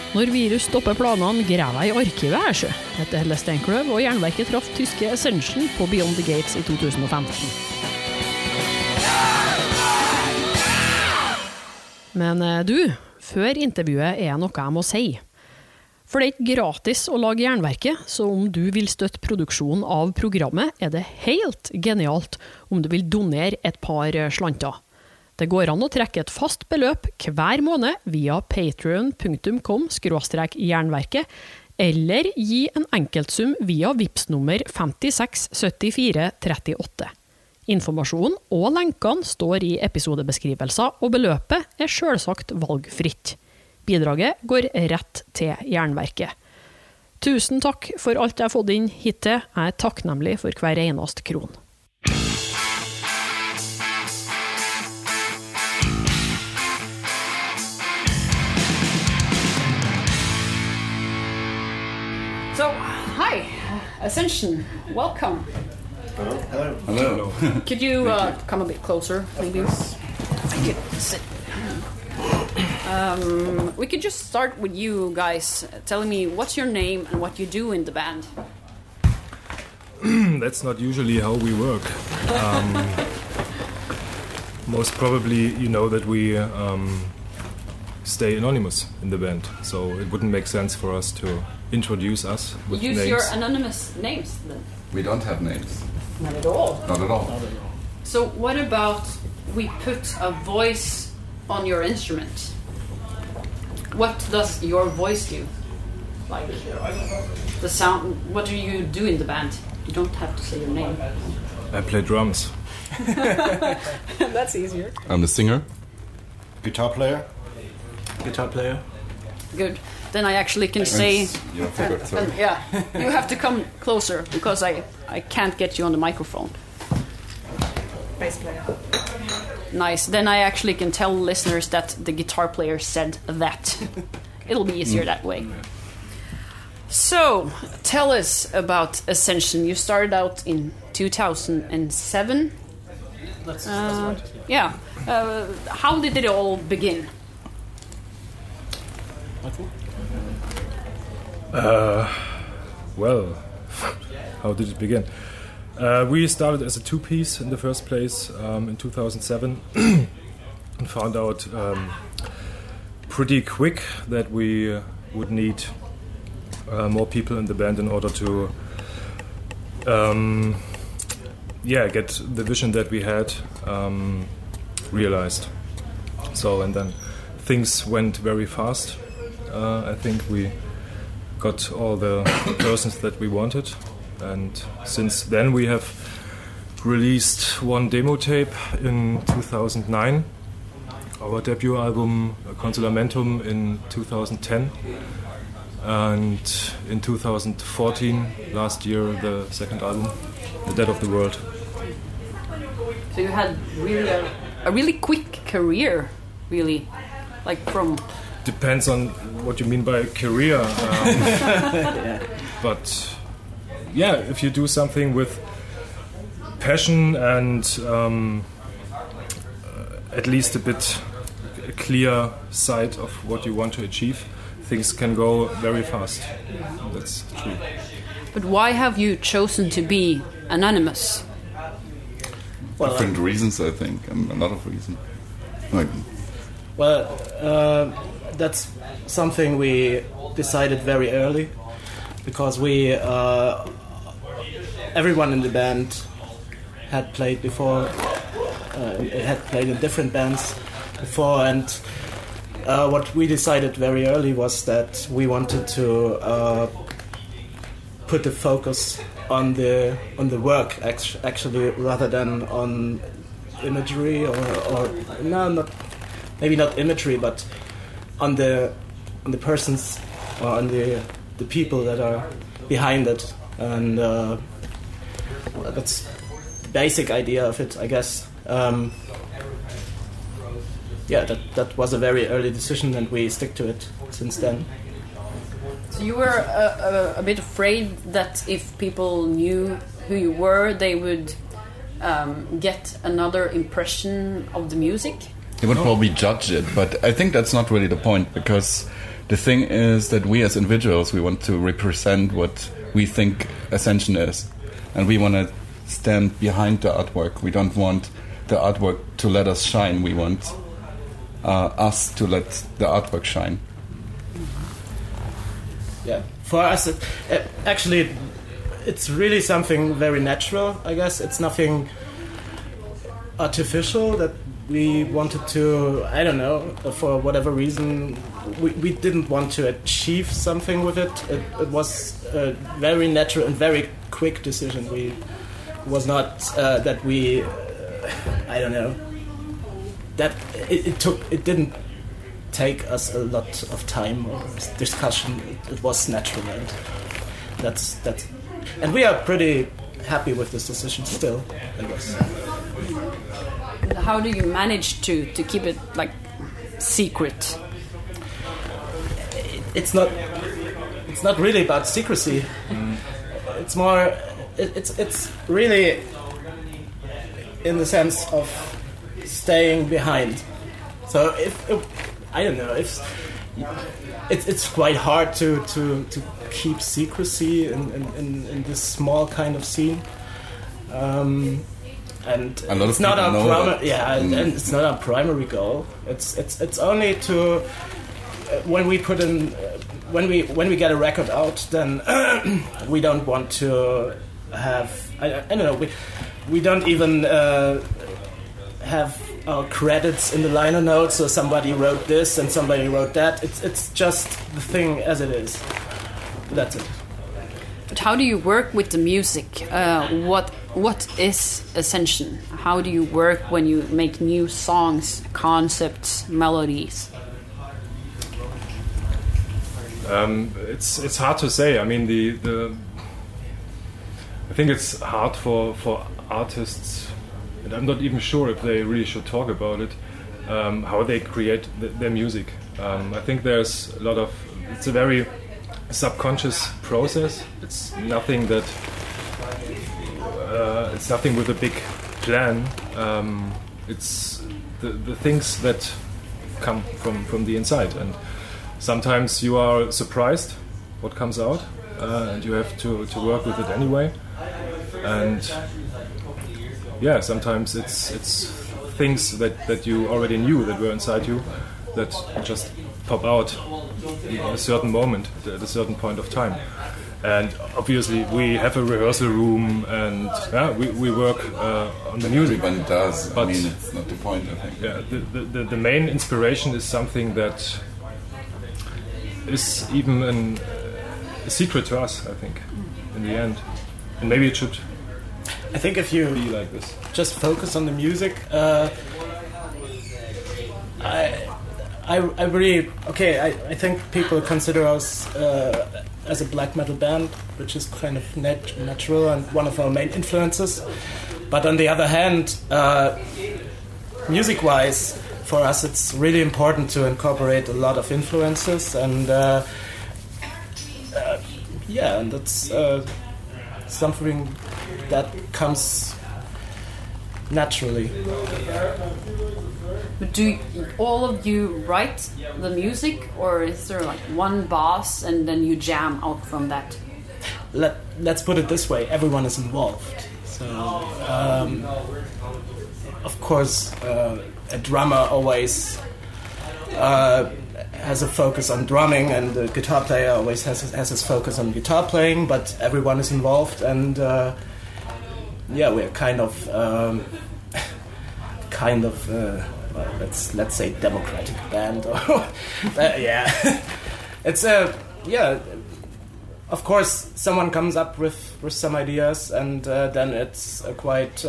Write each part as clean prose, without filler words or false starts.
Når virus stopper planene, graver jeg i arkivet her, sjø. Etter Helle Steinkløv og Jernverket traff tyske Ascension på Beyond the Gates i 2015. Men du, før intervjuet er noe jeg må si. For det er ikke gratis å lage Jernverket, så om du vil støtte produksjonen av programmet, er det helt genialt om du vil donere et par slanter. Det går an å trekke et fast beløp hver måned via patreon.com/jernverket, eller gi en enkeltsum via Vipps-nummer 567438. Informasjonen og lenkene står i episodebeskrivelser, og beløpet er selvsagt valgfritt. Bidraget går rett til Jernverket. Tusen takk for alt jeg har fått inn hittil. Jeg er takknemlig for hver eneste kron. So, hi, Ascension, welcome. Hello. Hello. Could you come a bit closer, maybe? I could sit. We could just start with you guys telling me what's your name and what you do in the band. That's not usually how we work. Most probably you know that we stay anonymous in the band, so it wouldn't make sense for us to introduce us with Use names. your anonymous names then. We don't have names. Not at all. Not at all. So what about we put a voice on your instrument? What does your voice do? Like the sound, what do you do in the band? You don't have to say your name. I play drums. That's easier. I'm the singer. Guitar player. Good. Then I actually can say... Your favorite song. Yeah, you have to come closer because I can't get you on the microphone. Bass player. Nice. Then I actually can tell listeners that the guitar player said that. It'll be easier that way. So, tell us about Ascension. You started out in 2007. That's right. Yeah. How did it all begin? Michael? Well, how did it begin? We started as a two-piece in the first place in 2007 and found out pretty quick that we would need more people in the band in order to get the vision that we had realized. So, and then things went very fast. I think we got all the persons that we wanted, and since then we have released one demo tape in 2009, our debut album Consolamentum in 2010, and in 2014, last year, the second album, The Dead of the World. So you had really a really quick career, really, like from... Depends on what you mean by career. But yeah, if you do something with passion and at least a bit a clear sight of what you want to achieve, things can go very fast. That's true. But why have you chosen to be anonymous? Well, Different reasons, I think. A lot of reasons. Like, that's something we decided very early, because we everyone in the band had played before, had played in different bands before, and what we decided very early was that we wanted to put the focus on the work actually, rather than on imagery or no, not maybe not imagery, but on the persons or on the people that are behind it, and that's the basic idea of it, I guess. That was a very early decision, and we stick to it since then. So you were a bit afraid that if people knew who you were, they would get another impression of the music? they would probably judge it, but I think that's not really the point, because the thing is that we as individuals, we want to represent what we think Ascension is, and we want to stand behind the artwork. We don't want the artwork to let us shine. We want us to let the artwork shine. Yeah, for us, actually, it's really something very natural, I guess. It's nothing artificial that we wanted to, I don't know, for whatever reason, we didn't want to achieve something with it. It was a very natural and very quick decision. It was not that we, I don't know, that it didn't take us a lot of time or discussion. It was natural, and that's and we are pretty happy with this decision still, I guess. How do you manage to keep it like secret? It's not really about secrecy. It's more it's really in the sense of staying behind. So if I don't know, if it's quite hard to keep secrecy in this small kind of scene. And a lot it's of not our know that. and it's not our primary goal. It's only to when we put in when we get a record out, then we don't want to have I don't know, we don't even have our credits in the liner notes, so somebody wrote this and somebody wrote that. It's just the thing as it is. That's it. But how do you work with the music? What is Ascension? How do you work when you make new songs, concepts, melodies? It's hard to say. I mean, I think it's hard for artists, and I'm not even sure if they really should talk about it, how they create their music. I think there's a lot of, it's a very subconscious process. It's nothing that, it's nothing with a big plan. It's the things that come from the inside, and sometimes you are surprised what comes out, and you have to work with it anyway. And yeah, sometimes it's things that you already knew that were inside you that just pop out in a certain moment, at a certain point of time. And obviously we have a rehearsal room, and we work on the music. Everyone does, but I mean, it's not the point, I think. Yeah, the main inspiration is something that is even a secret to us, I think, in the end. And maybe it should I think if you be like this. Just focus on the music. I really I think people consider us as a black metal band, which is kind of natural and one of our main influences. But on the other hand, music-wise, for us, it's really important to incorporate a lot of influences, and and that's something that comes naturally. But do all of you write the music, or is there like one boss and then you jam out from that? Let's put it this way: everyone is involved. So, of course, a drummer always has a focus on drumming, and the guitar player always has his focus on guitar playing. But everyone is involved, and we're kind of let's say democratic band. It's of course someone comes up with some ideas, and then it's quite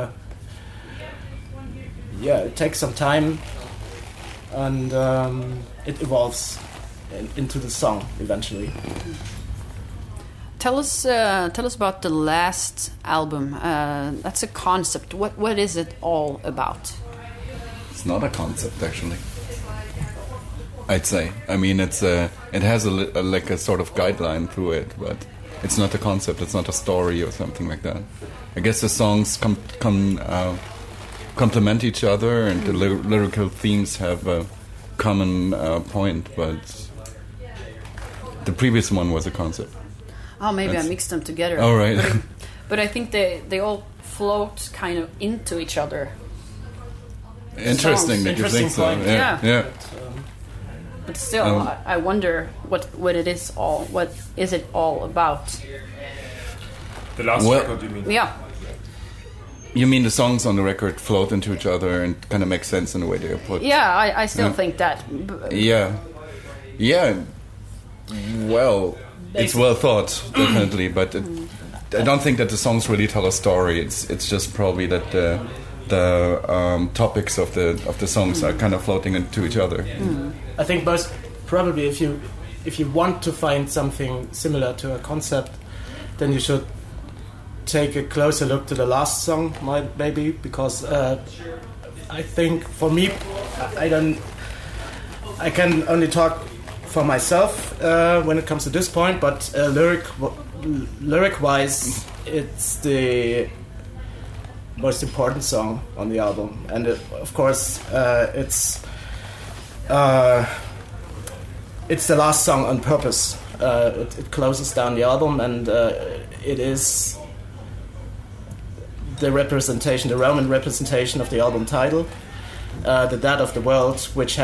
it takes some time, and it evolves into the song eventually. Tell us about the last album. That's a concept. What is it all about? It's not a concept, actually. I'd say. I mean, it has like a sort of guideline through it, but it's not a concept. It's not a story or something like that. I guess the songs complement each other, and the lyrical themes have a common point, but The previous one was a concept. Oh, maybe That's- I mixed them together. Oh, right. But I think they all float kind of into each other. Interesting that you think so. Interesting point. Yeah. Yeah. Yeah. But still, I wonder what it is all. What is it all about? The last Well- record, you mean? Yeah. You mean the songs on the record float into each other and kind of make sense in the way they are put? Yeah, I still Yeah. think that. Yeah. Yeah. Well, it's well thought, definitely, but I don't think that the songs really tell a story. It's just probably that the topics of the songs are kind of floating into each other. I think most probably if you want to find something similar to a concept, then you should take a closer look to the last song, maybe, because I think for me, I can only talk for myself when it comes to this point, but lyric-wise, it's the most important song on the album, and of course, it's the last song on purpose. It closes down the album, and it is the representation, the Roman representation of the album title, the Dead of the World, which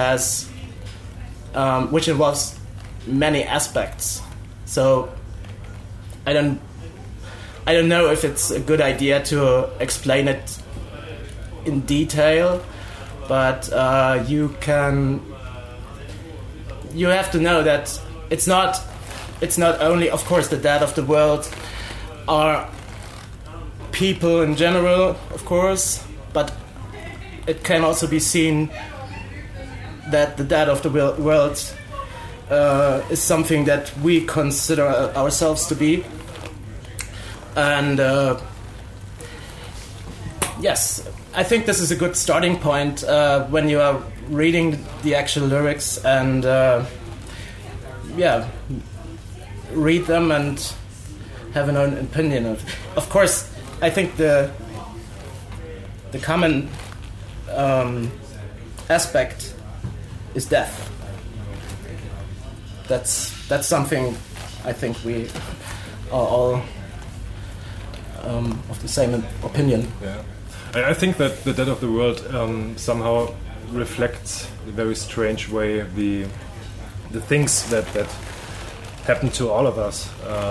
involves many aspects. So I don't know if it's a good idea to explain it in detail, but you have to know that it's not only, of course, the dead of the world are people in general, of course, but it can also be seen that the dead of the world is something that we consider ourselves to be. And yes, I think this is a good starting point when you are reading the actual lyrics and read them and have an own opinion of course. I think the common aspect is death. That's something I think we are all of the same opinion. Yeah, I think that the Dead of the World somehow reflects in a very strange way the things that happened to all of us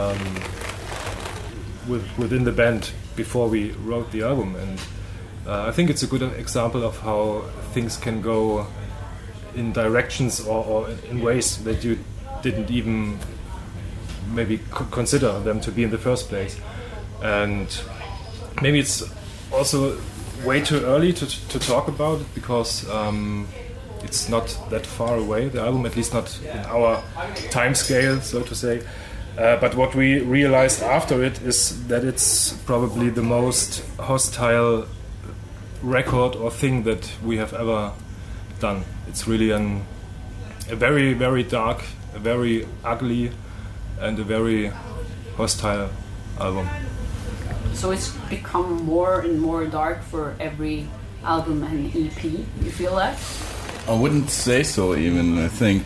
within the band before we wrote the album, and I think it's a good example of how things can go in directions or in ways that you didn't even maybe consider them to be in the first place. And maybe it's also way too early to talk about it, because it's not that far away, the album, at least not in our time scale, so to say. But what we realized after it is that it's probably the most hostile record or thing that we have ever done. It's really a very, very dark, a very ugly, and a very hostile album. So it's become more and more dark for every album and EP. You feel that? I wouldn't say so. Even I think,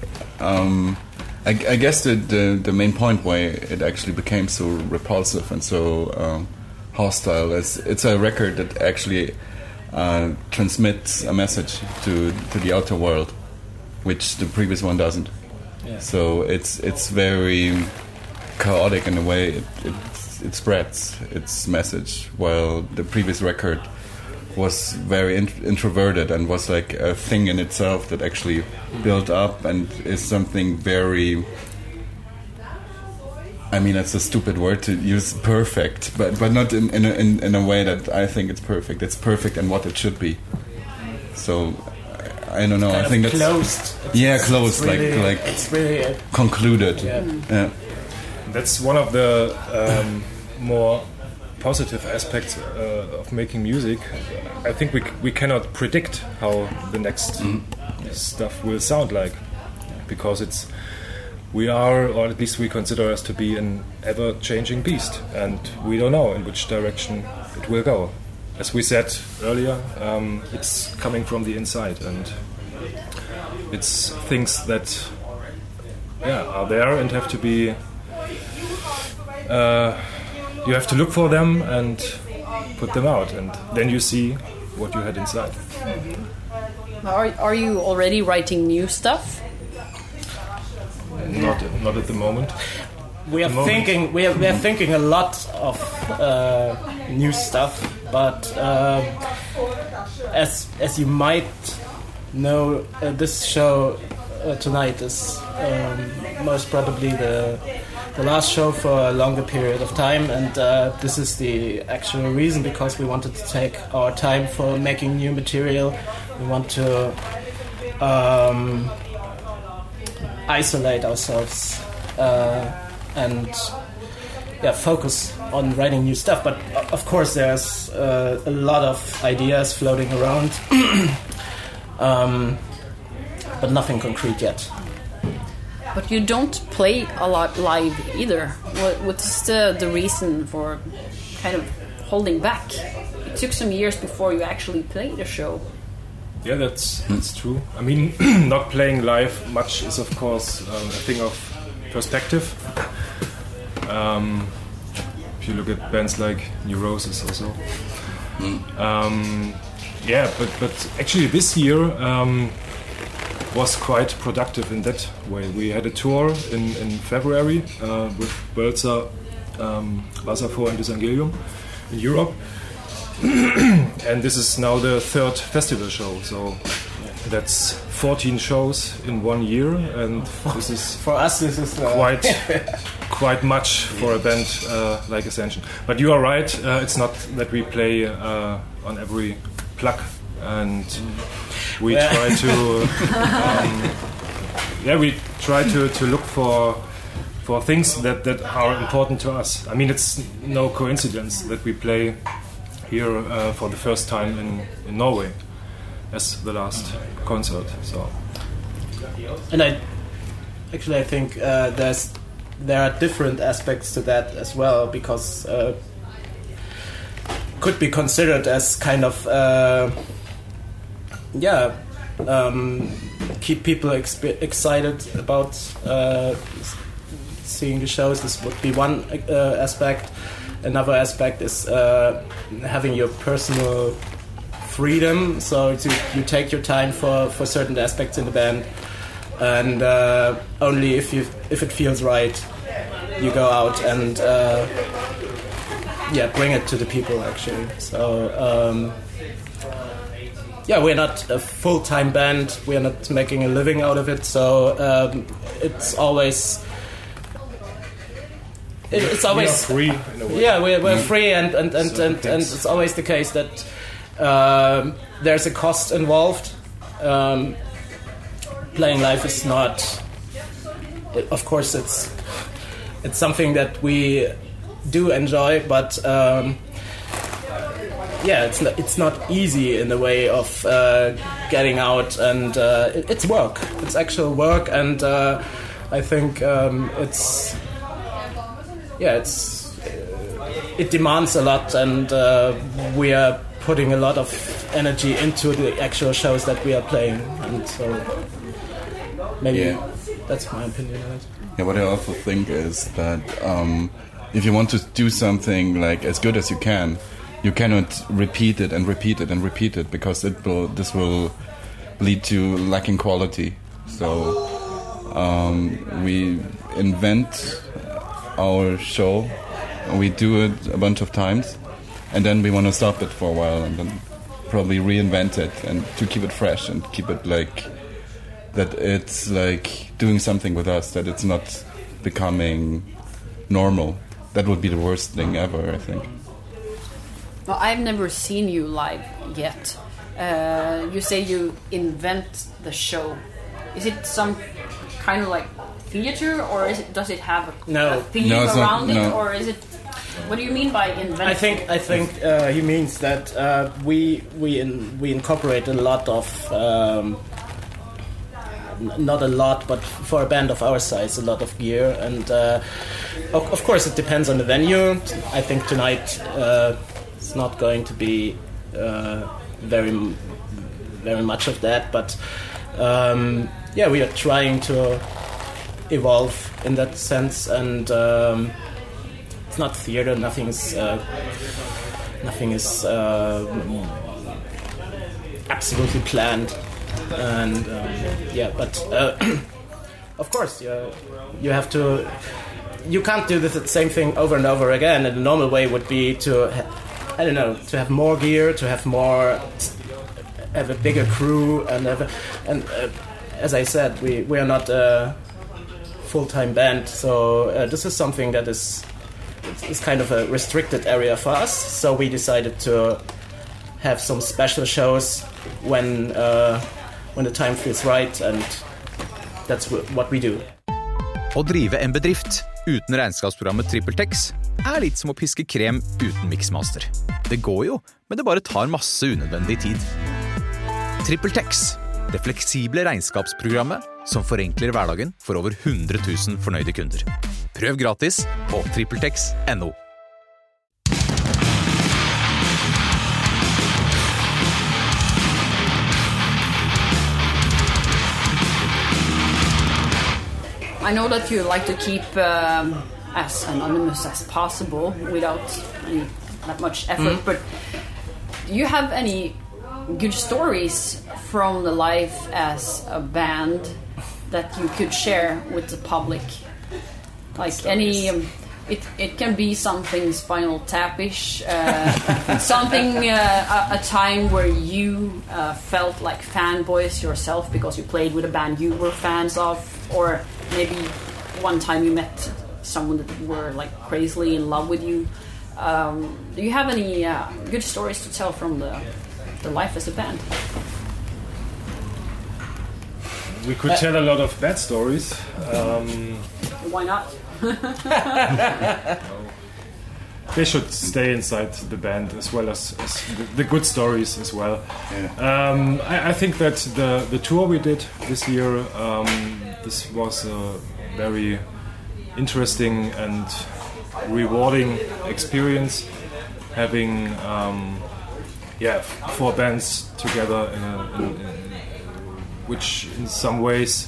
I guess the main point why it actually became so repulsive and so hostile is it's a record that actually transmits a message to the outer world, which the previous one doesn't. Yeah. So it's very chaotic in a way. It spreads its message, while the previous record was very introverted and was like a thing in itself that actually built up and is something very, I mean, it's a stupid word to use, perfect, but not in a way that I think it's perfect. It's perfect in what it should be. So I don't know. Kind I think of that's closed. closed, really, like it's really concluded. yeah. That's one of the more positive aspects of making music. I think we cannot predict how the next stuff will sound like, because we are, or at least we consider us to be, an ever-changing beast, and we don't know in which direction it will go. As we said earlier, it's coming from the inside, and it's things that are there and have to be. You have to look for them and put them out, and then you see what you had inside. Are you already writing new stuff? Not at the moment. We are thinking a lot of new stuff, but as you might know, this show tonight is most probably the last show for a longer period of time, and this is the actual reason, because we wanted to take our time for making new material. We want to isolate ourselves and focus on writing new stuff. But of course there's a lot of ideas floating around, but nothing concrete yet. But you don't play a lot live either. What's the reason for kind of holding back? It took some years before you actually played a show. Yeah, that's true. I mean, not playing live much is, of course, a thing of perspective. If you look at bands like Neurosis also. But actually this year was quite productive in that way. We had a tour in February with Bölzer, Wasserfall and Disangelium in Europe. And this is now the third festival show, so that's 14 shows in 1 year, and this is for us. This is quite much for a band like Ascension. But you are right; it's not that we play on every plug, and we try to look for things that are important to us. I mean, it's no coincidence that we play here for the first time in Norway as the last concert. So, and I think there are different aspects to that as well, because could be considered as kind of keep people excited about seeing the shows. This would be one aspect. Another aspect is having your personal freedom, so you take your time for certain aspects in the band, and only if it feels right, you go out and bring it to the people actually. So we're not a full-time band, we're not making a living out of it, so it's always free in a way. Yeah, we're free, and it's always the case that there's a cost involved. Playing live is not. Of course, it's something that we do enjoy, but it's not easy in the way of getting out, and it's work. It's actual work, and I think it demands a lot, and we are putting a lot of energy into the actual shows that we are playing, and so maybe that's my opinion on it. Yeah, what I also think is that if you want to do something like as good as you cannot repeat it and repeat it and repeat it, because this will lead to lacking quality. So we invent our show, we do it a bunch of times, and then we want to stop it for a while and then probably reinvent it, and to keep it fresh and keep it like that it's like doing something with us, that it's not becoming normal. That would be the worst thing ever, I think. Well, I've never seen you live yet. You say you invent the show. Is it some kind of like theater, or does it have a theme around it, or is it? What do you mean by invent? I think he means that we incorporate a lot of not a lot, but for a band of our size, a lot of gear, and of course it depends on the venue. I think tonight it's not going to be very much of that, but we are trying to evolve in that sense, and it's not theater. Nothing is absolutely planned, and but of course, you have to. You can't do the same thing over and over again. And the normal way would be to, to have more gear, to have a bigger crew, and as I said, we are not a full-time band, so this is something that is kind of a restricted area for us. So we decided to have some special shows when the time feels right, and that's what we do. Å drive en bedrift uten regnskapsprogrammet TrippelTex litt som å piske krem uten mixmaster. Det går jo, men det bare tar masse unødvendig tid. TrippelTex, det fleksible regnskapsprogrammet som forenkler hverdagen for over 100 000 fornøyde kunder. Prøv gratis på trippeltex.no. I know that you like to keep as anonymous as possible without that much effort, but do you have any good stories from the life as a band that you could share with the public? Like any, it can be something Spinal Tap-ish, something, a time where you felt like fanboys yourself because you played with a band you were fans of, or maybe one time you met someone that were like crazily in love with you. Do you have any good stories to tell from the life as a band? We could tell a lot of bad stories. Why not? They should stay inside the band as well as the good stories as well. Yeah. I think that the tour we did this year, this was a very interesting and rewarding experience, having 4 bands together which in some ways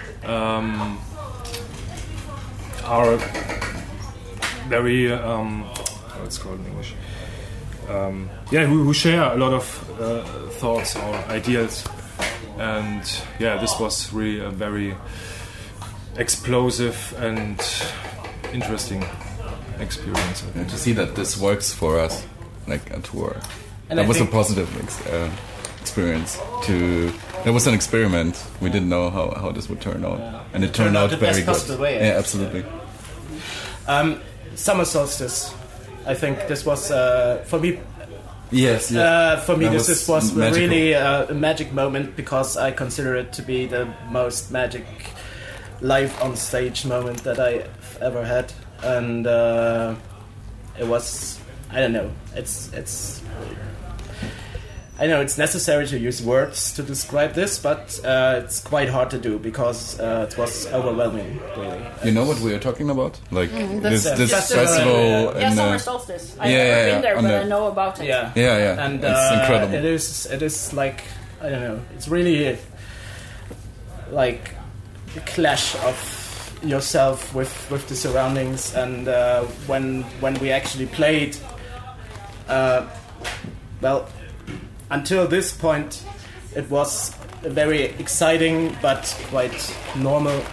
are very what's called in English, who share a lot of thoughts or ideas, and this was really a very explosive and interesting experience. And to see that this works for us, like a tour, and that was a positive experience. It was an experiment. We didn't know how this would turn out, and it turned out very good. Way, yeah, absolutely. Summer Solstice, I think this was for me. Yes. Yeah. For me, this was magical. really a magic moment, because I consider it to be the most magic live on stage moment that I've ever had, and it was. I don't know. I know it's necessary to use words to describe this, but it's quite hard to do, because it was overwhelming, really. You know what we are talking about? Like this that's festival. Summer Solstice. I've never been there, but I know about it. Yeah. And it's incredible. It is like, I don't know. It's really like a clash of yourself with the surroundings, and when we actually played, until this point, it was a very exciting but quite normal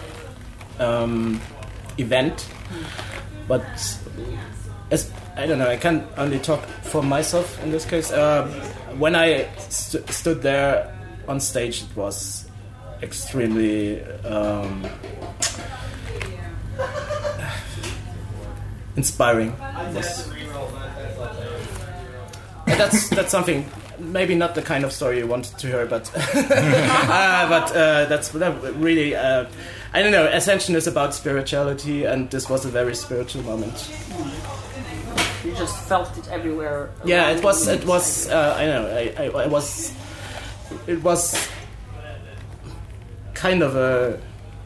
event. But I don't know, I can only talk for myself in this case. When I stood there on stage, it was extremely inspiring. Yes. And that's something. Maybe not the kind of story you wanted to hear, but that's really. I don't know. Ascension is about spirituality, and this was a very spiritual moment. You just felt it everywhere. Yeah, it was. I know. It was kind of a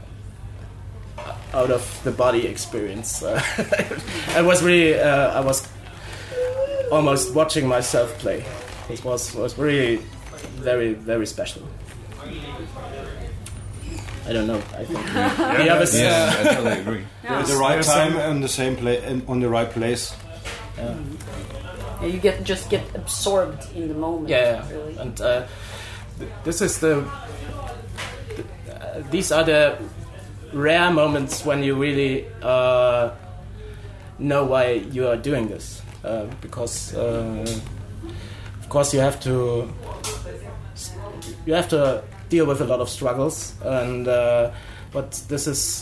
out of the body experience. I was really. I was almost watching myself play. It was really very, very special. I don't know. I think the others. Yeah, I totally agree. Yeah. At the right time and the same place, on the right place. Yeah, you just get absorbed in the moment. Yeah, really. and this is these are the rare moments when you really know why you are doing this, because of course you have to deal with a lot of struggles, and but this is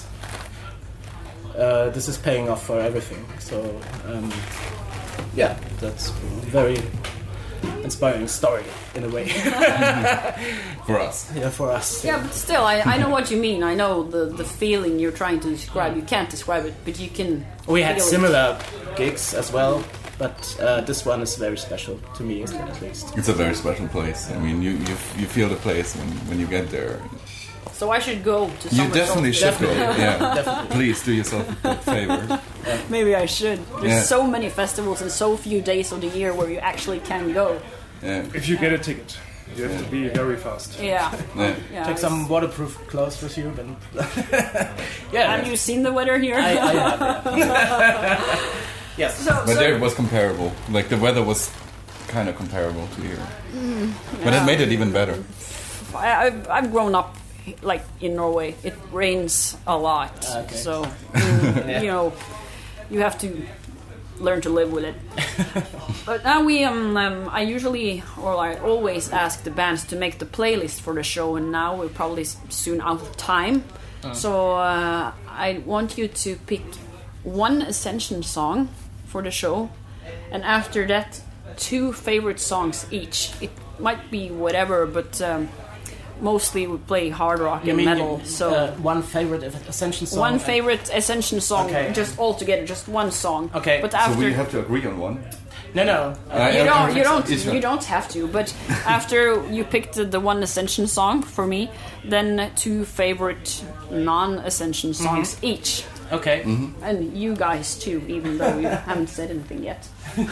paying off for everything. So yeah, that's a very inspiring story in a way. For us. Yeah, for us. Yeah, but still, I know what you mean. I know the feeling you're trying to describe. You can't describe it, but you can. We had feel it. similar gigs as well, but this one is very special to me, at least. It's a very special place. I mean, you feel the place when you get there. So I should go to. You definitely should go. Definitely. Yeah, Definitely. please do yourself a favor. Maybe I should. There's Yeah. so many festivals and so few days of the year where you actually can go. Yeah. If you get a ticket, you have to be very fast. Yeah. Yeah. Yeah, Take some waterproof clothes with you, then. Yeah. Have you seen the weather here? I have. Yeah. Yes. But there it was comparable. Like the weather was kind of comparable to here. But it made it even better. I've grown up like in Norway. It rains a lot, Okay. so you know you have to learn to live with it. But now I usually or I always ask the bands to make the playlist for the show, and now we're probably soon out of time. So I want you to pick one Ascension song for the show, and after that, 2 favorite songs each. It might be whatever, but mostly we play hard rock and metal. So one favorite Ascension song. one favorite Ascension song, Okay. just all together, just one song. Okay. But So after we have to agree on one. No. you don't have to. But after you picked the one Ascension song for me, then 2 favorite non-Ascension songs each. Okay. And you guys too, even though you haven't said anything yet.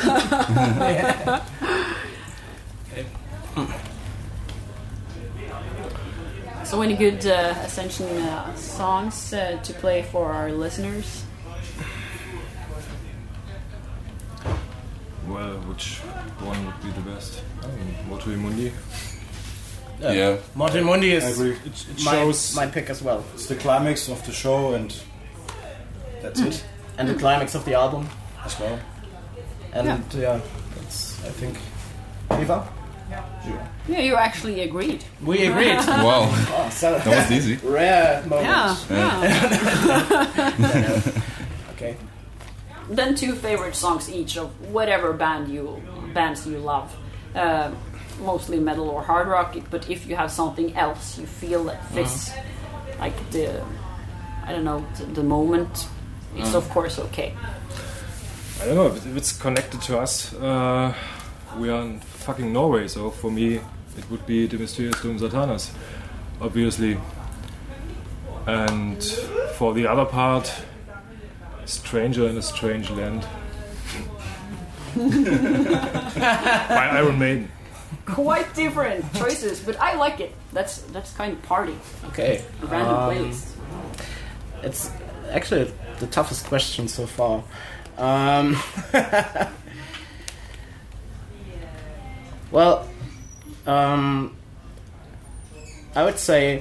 So any good Ascension songs to play for our listeners? Well, which one would be the best? Motu Mundi. Yeah. Morte Mundi I is agree. It shows my pick as well. It's the climax of the show, and that's it And the climax of the album. as well. And yeah, that's, I think, Eva? Yeah, you actually agreed. We agreed. Wow, Oh, so that was easy. rare moment. Yeah. Okay. Then 2 favorite songs each of whatever bands you love. Mostly metal or hard rock, but if you have something else you feel that fits like the moment, it's of course okay. I don't know if it's connected to us. We are in fucking Norway, so for me it would be the Mysterious Doom Satanas, obviously. And for the other part, Stranger in a Strange Land by Iron Maiden. Quite different choices, but I like it. That's kind of party. Okay. A random playlist. It's actually the toughest question so far. Well, I would say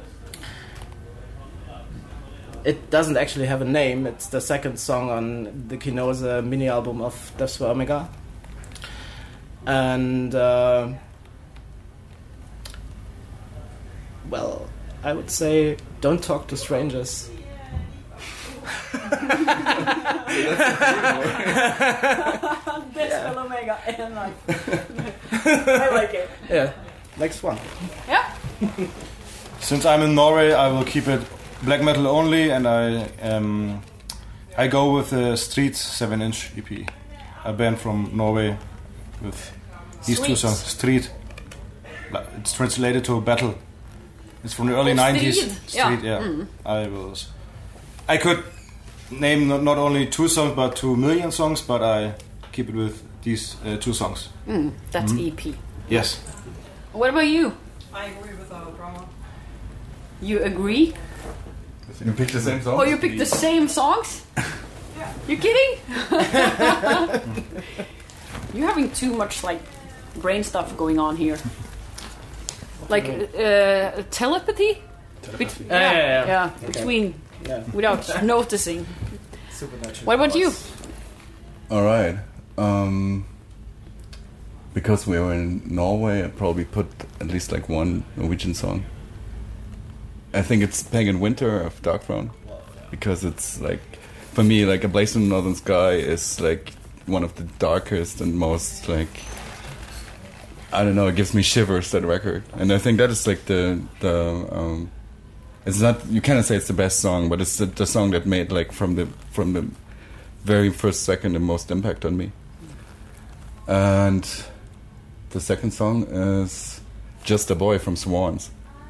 it doesn't actually have a name. It's the second song on the Kinose mini album of Death for Omega. And well, I would say Don't Talk to Strangers. Best Omega and like I like it. Yeah, next one. Yeah. Since I'm in Norway, I will keep it black metal only, and I go with the Street 7-inch EP, a band from Norway with these 2 songs. Street. It's translated to battle. It's from the early 90s. Street, yeah. Mm. I could name not only 2 songs, but 2 million songs, but I keep it with these 2 songs. That's EP. Yes. What about you? I agree with Drama. you agree? You picked the same song? Oh, you picked the same songs? You kidding? You're having too much like brain stuff going on here. Like telepathy? Yeah. Between, without noticing. What about you? All right. Because we were in Norway, I'd probably put at least like one Norwegian song. I think it's Pagan Winter of Dark Throne, because it's like, for me, like A Blaze in the Northern Sky is like one of the darkest and most like, I don't know, it gives me shivers, that record. And I think that is like it's not, you cannot say it's the best song, but it's the song that made like from the very first second the most impact on me. And the second song is Just a Boy from Swans.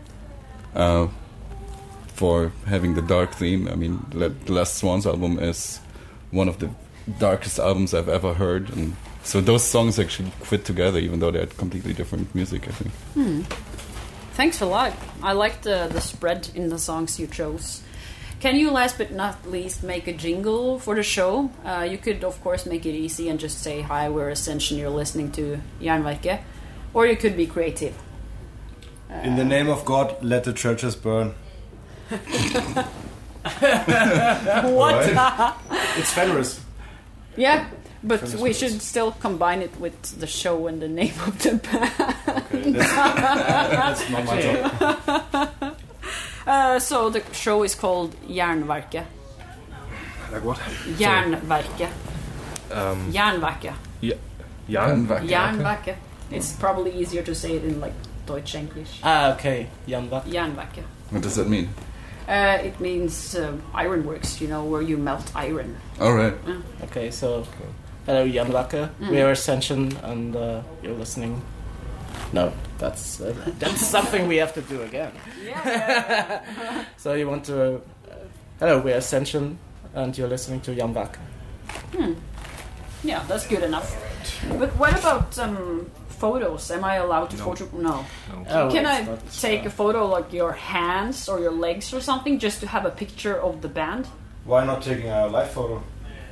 For having the dark theme. I mean, the last Swans album is one of the darkest albums I've ever heard, and so those songs actually fit together, even though they're completely different music, I think. Thanks a lot. I liked the spread in the songs you chose. Can you, last but not least, make a jingle for the show? You could, of course, make it easy and just say, hi, we're Ascension, you're listening to Jernverket. Or you could be creative. In the name of God, let the churches burn. What? It's Fenris. Yeah, but we should still combine it with the show and the name of the band. Okay, that's not my job. So the show is called Jernverket. Like what? Jernverket. Jernverket. Jernverket. It's probably easier to say it in like Deutsch English. Okay. Jernverket. What does that mean? It means ironworks, you know, where you melt iron. All right. Okay, so hello, Jernverket. We are Ascension, and you're listening. No, that's something we have to do again. Yeah. So you want to? Hello, we're Ascension, and you're listening to Jernverket. Yeah, that's good enough. But what about photos? Am I allowed to photo? No. Oh, Can I take a photo like your hands or your legs or something, just to have a picture of the band? Why not taking a live photo?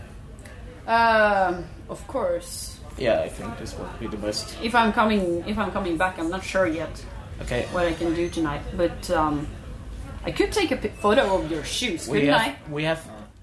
Of course. Yeah, I think this would be the best. If I'm coming back, I'm not sure yet Okay. what I can do tonight. But I could take a photo of your shoes, couldn't I? We have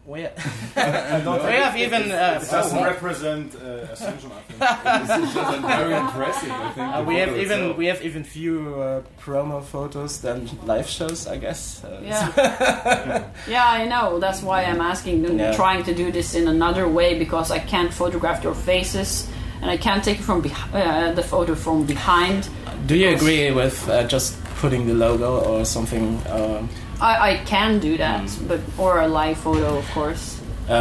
even It doesn't represent Ascension, I think. This is very impressive, I think. we have even few promo photos than live shows, I guess. Yeah, I know. That's why I'm asking, trying to do this in another way, because I can't photograph your faces, and I can't take from the photo from behind. Do you agree with just putting the logo or something? I can do that, or a live photo, of course.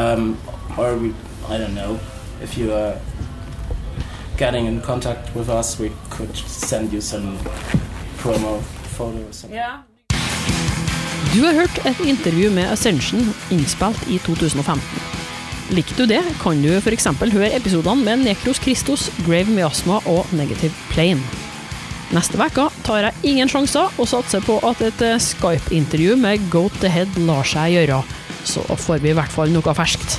I don't know. If you are getting in contact with us, we could send you some promo photo or something. Yeah. Du har hørt et intervju med Ascension innspilt i 2015. Liker du det, kan du for eksempel høre episodene med Necros Christos, Grave Miasma og Negative Plane. Neste veka tar jeg ingen sjanser og satser på at et Skype-intervju med Goat the Head lar seg gjøre, så får vi i hvert fall noe ferskt.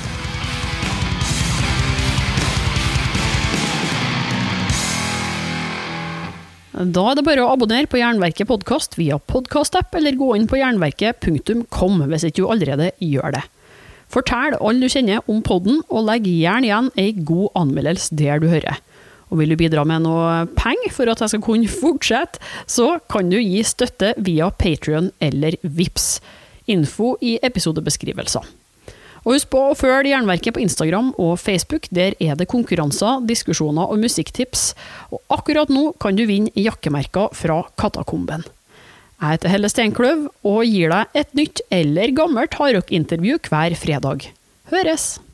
Da er det bare å abonnere på Jernverket podcast via podcast-app, eller gå inn på jernverket.com hvis ikke du allerede gjør det. Fortell alle du kjenner om podden, og legg gjerne igjen en god anmeldelse der du hører. Og vil du bidra med noe penger for at jeg skal kunne fortsette, så kan du gi støtte via Patreon eller Vips. Info i episodebeskrivelser. Og husk på å følge Jernverket på Instagram og Facebook, der er det konkurranser, diskusjoner og musikktips. Og akkurat nå kan du vinne jakkemerker fra Katakomben. Jeg heter Helle Steinkløv og gir deg et nytt eller gammelt hardrock-intervju hver fredag. Høres!